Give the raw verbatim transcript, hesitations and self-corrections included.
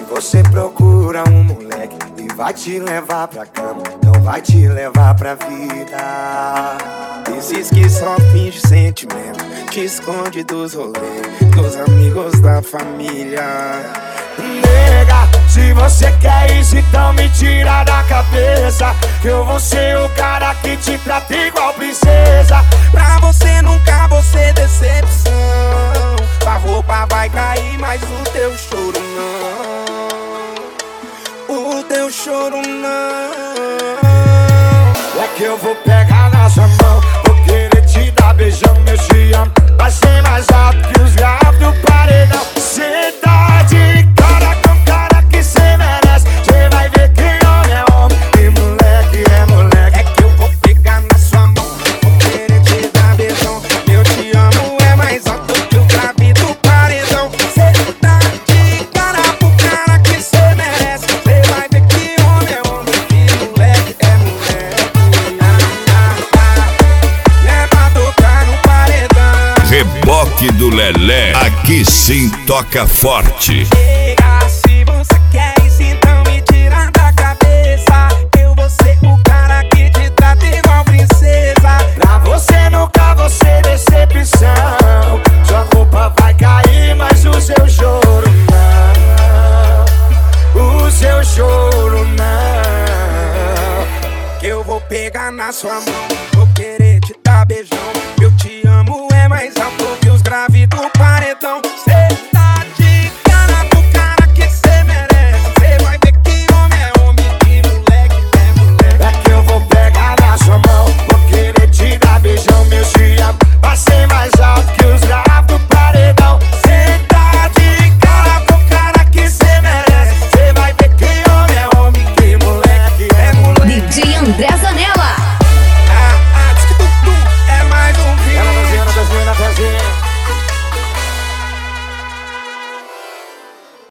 você procura um moleque e vai te levar pra cama, não vai te levar pra vida. Esses que só finge sentimento, te esconde dos rolês, dos amigos da família. Nega, se você quer isso, então me tira da cabeça que eu vou ser o cara que te trata igual princesa. Pra você nunca vou ser decepção. A roupa vai cair, mas o teu choro não. O teu choro não. É que eu vou pegar na sua mão, vou querer te dar beijão, meu te amo. Vai ser mais alto que os graves do paredão. Cê tá de cara com cara que cê merece. Cê vai ver que homem é homem e moleque é moleque. É que eu vou pegar na sua mão, vou querer te dar beijão. Eu te amo, é mais alto que o grave do paredão. Cê tá de cara com cara que cê merece. Cê vai ver que homem é homem e moleque é moleque. Reboque do Lelé, aqui sim toca forte. Chega, se você quer isso, então me tira da cabeça. Eu vou ser o cara que te trata igual princesa. Pra você nunca vou ser decepção. Sua roupa vai cair, mas o seu choro não. O seu choro não. Que eu vou pegar na sua mão, vou querer te dar beijão. Eu te amo, é mais alto que os graves do paredão. Cê tá de cara com cara que cê merece. Cê vai ver que homem é homem e moleque é moleque. É que eu vou pegar na sua mão, vou querer te dar beijão, meu te amo. Vai ser mais alto que os graves do paredão. Cê tá de cara com cara que cê merece. Cê vai ver que homem é homem, que moleque é moleque. D J André Zanella.